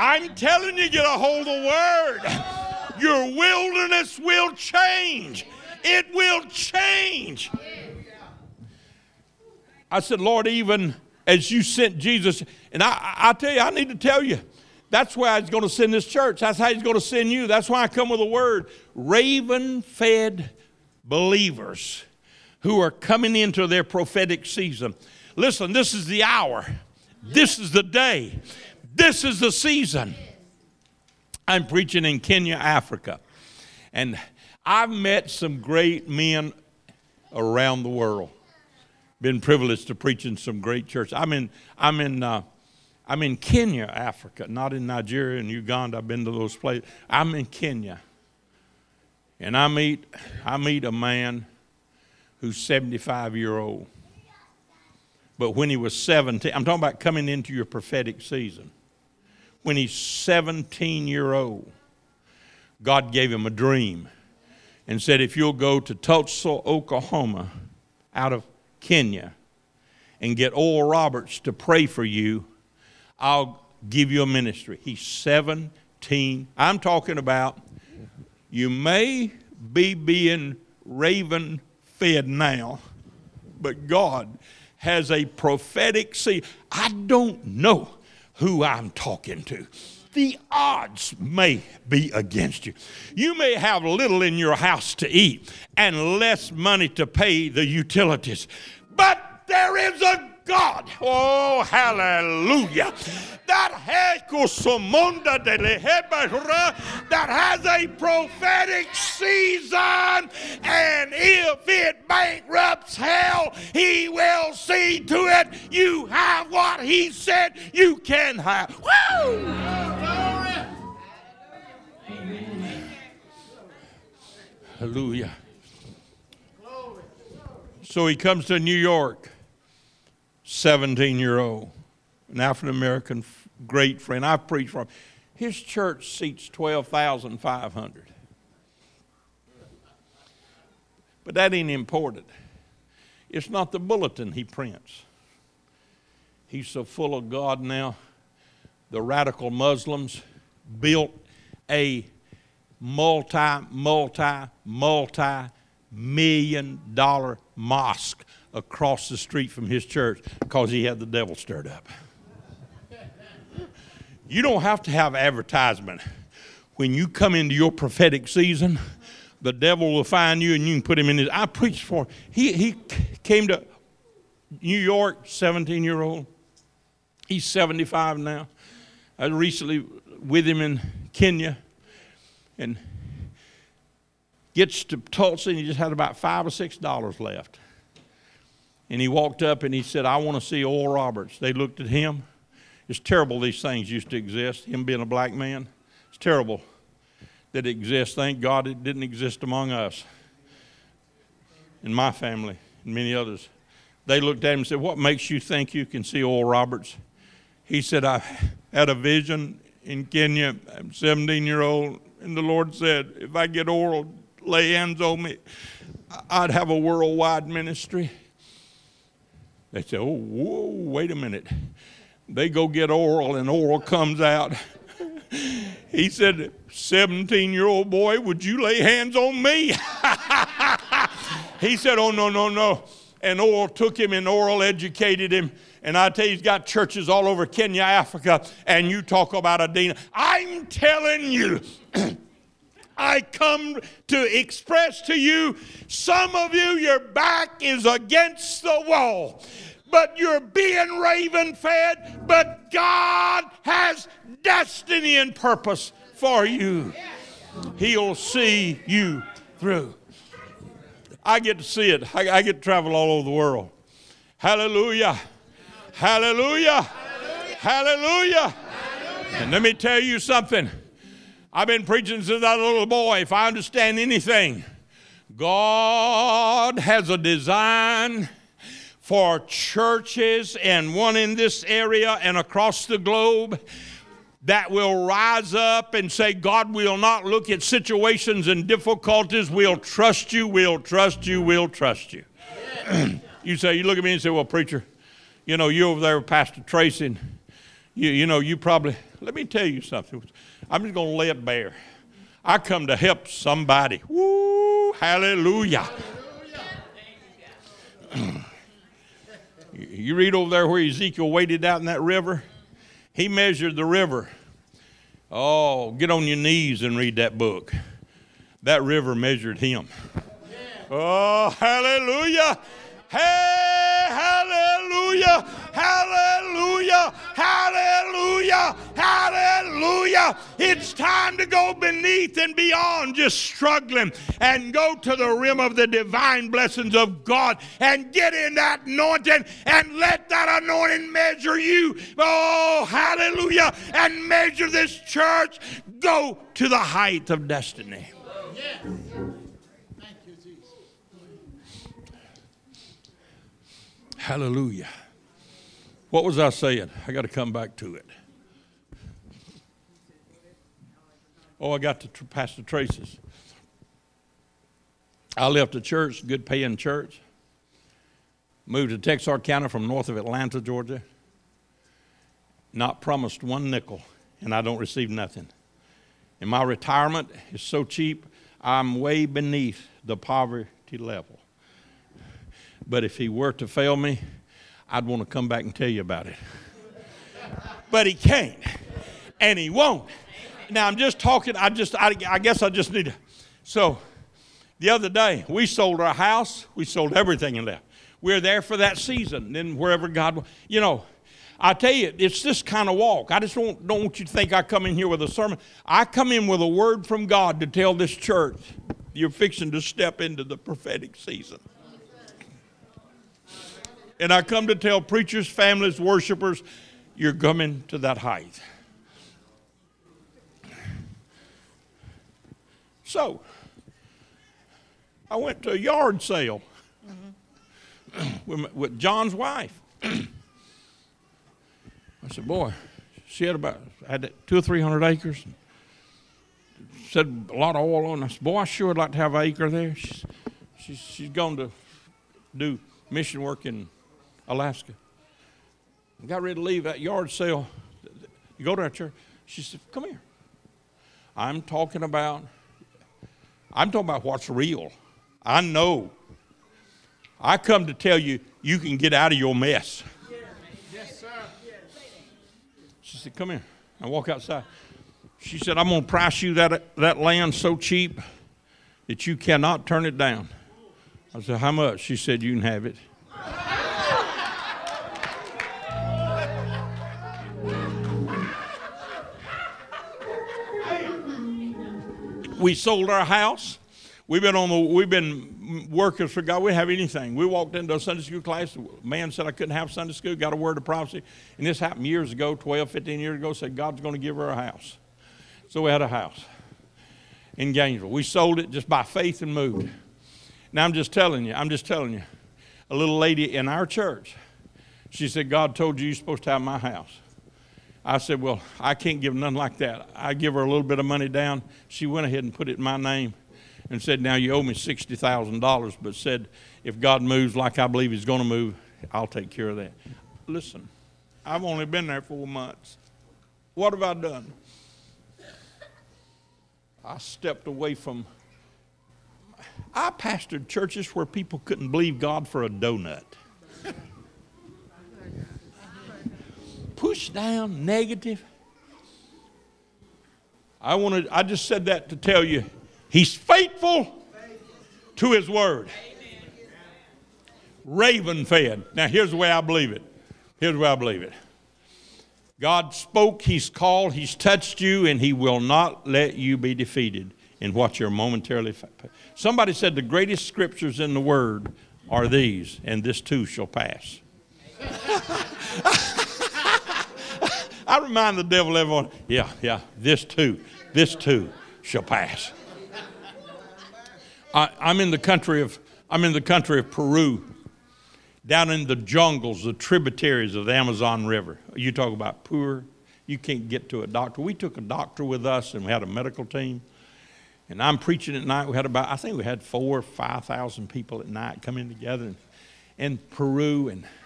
I'm telling you, get a hold of the word. Your wilderness will change. It will change. I said, Lord, even as you sent Jesus, and I tell you, I need to tell you, that's why he's going to send this church. That's how he's going to send you. That's why I come with a word. Raven-fed believers who are coming into their prophetic season. Listen, this is the hour. This is the day. This is the season. I'm preaching in Kenya, Africa. And I've met some great men around the world. Been privileged to preach in some great churches. I'm in Kenya, Africa, not in Nigeria and Uganda. I've been to those places. I'm in Kenya. And I meet a man who's 75-year-old. But when he was 17, I'm talking about coming into your prophetic season. When he's 17-year-old, God gave him a dream and said, if you'll go to Tulsa, Oklahoma, out of Kenya, and get Oral Roberts to pray for you, I'll give you a ministry. He's 17. I'm talking about you may be being raven-fed now, but God has a prophetic seed. I don't know who I'm talking to. The odds may be against you. You may have little in your house to eat and less money to pay the utilities. But there is a God, oh hallelujah, that has a prophetic season, and if it bankrupts hell, he will see to it you have what he said you can have. Woo! Hallelujah. So he comes to New York. 17-year-old, an African-American great friend. I've preached for him. His church seats 12,500. But that ain't important. It's not the bulletin he prints. He's so full of God now. The radical Muslims built a multi-million-dollar mosque across the street from his church because he had the devil stirred up. You don't have to have advertisement. When you come into your prophetic season, the devil will find you and you can put him in his. I preached for him. He came to New York, 17-year-old. He's 75 now. I was recently with him in Kenya, and gets to Tulsa and he just had about $5 or $6 left. And he walked up and he said, I want to see Oral Roberts. They looked at him. It's terrible these things used to exist, him being a black man. It's terrible that it exists. Thank God it didn't exist among us, in my family, and many others. They looked at him and said, what makes you think you can see Oral Roberts? He said, I had a vision in Kenya. I'm 17-year-old, and the Lord said, if I get Oral, lay hands on me, I'd have a worldwide ministry. They said, oh, whoa, wait a minute. They go get Oral, and Oral comes out. He said, 17-year-old boy, would you lay hands on me? He said, oh, no. And Oral took him, and Oral educated him. And I tell you, he's got churches all over Kenya, Africa, and you talk about a demon. I'm telling you, I come to express to you, some of you, your back is against the wall, but you're being raven-fed, but God has destiny and purpose for you. He'll see you through. I get to see it. I get to travel all over the world. Hallelujah. Hallelujah. Hallelujah. And let me tell you something. I've been preaching since I was a little boy. If I understand anything, God has a design for churches, and one in this area and across the globe, that will rise up and say, God will not look at situations and difficulties. We'll trust you, we'll trust you, we'll trust you. You look at me and say, well, preacher, you over there with Pastor Tracy, and You know, you probably, let me tell you something. I'm just going to lay it bare. I come to help somebody. Woo, hallelujah. You read over there where Ezekiel waded out in that river. He measured the river. Oh, get on your knees and read that book. That river measured him. Oh, hallelujah. Hey, hallelujah, hallelujah, hallelujah, hallelujah. It's time to go beneath and beyond just struggling and go to the rim of the divine blessings of God and get in that anointing and let that anointing measure you. Oh, hallelujah. And measure this church. Go to the height of destiny. Yes. Hallelujah. What was I saying? I got to come back to it. Oh, I got to Pastor Tracy's. I left a church, good paying church. Moved to Texarkana from north of Atlanta, Georgia. Not promised one nickel, and I don't receive nothing. And my retirement is so cheap, I'm way beneath the poverty level. But if he were to fail me, I'd want to come back and tell you about it. But he can't, and he won't. Now, I'm just talking, I guess I just need to. So, the other day, we sold our house. We sold everything in there. We're there for that season. Then wherever God, you know, I tell you, it's this kind of walk. I just don't want you to think I come in here with a sermon. I come in with a word from God to tell this church, you're fixing to step into the prophetic season. And I come to tell preachers, families, worshipers, you're coming to that height. So, I went to a yard sale with John's wife. I said, boy, she had 200 or 300 acres. Said a lot of oil on it. I said, boy, I sure would like to have an acre there. She's going to do mission work in Alaska. I got ready to leave that yard sale. You go to that church. She said, come here. I'm talking about what's real. I know. I come to tell you, you can get out of your mess. Yes, sir. She said, come here. I walk outside. She said, I'm going to price you that land so cheap that you cannot turn it down. I said, how much? She said, you can have it. We sold our house. We've been workers for God. We didn't have anything. We walked into a Sunday school class. A man said I couldn't have Sunday school. Got a word of prophecy. And this happened years ago, 12, 15 years ago. Said God's going to give her a house. So we had a house in Gainesville. We sold it just by faith and moved. Now I'm just telling you. A little lady in our church, she said, God told you're supposed to have my house. I said, well, I can't give nothing like that. I give her a little bit of money down. She went ahead and put it in my name and said, now you owe me $60,000, but said, if God moves like I believe he's going to move, I'll take care of that. Listen, I've only been there 4 months. What have I done? I stepped away from, I pastored churches where people couldn't believe God for a donut. Push down, negative. I just said that to tell you, he's faithful to his word. Raven fed. Now here's the way I believe it. God spoke, he's called, he's touched you, and he will not let you be defeated in what you're momentarily. Somebody said the greatest scriptures in the word are these, and this too shall pass. I remind the devil everyone, yeah, this too shall pass. I'm in the country of Peru, down in the jungles, the tributaries of the Amazon River. You talk about poor, you can't get to a doctor. We took a doctor with us, and we had a medical team. And I'm preaching at night. We had 4,000 or 5,000 people at night coming together in Peru, and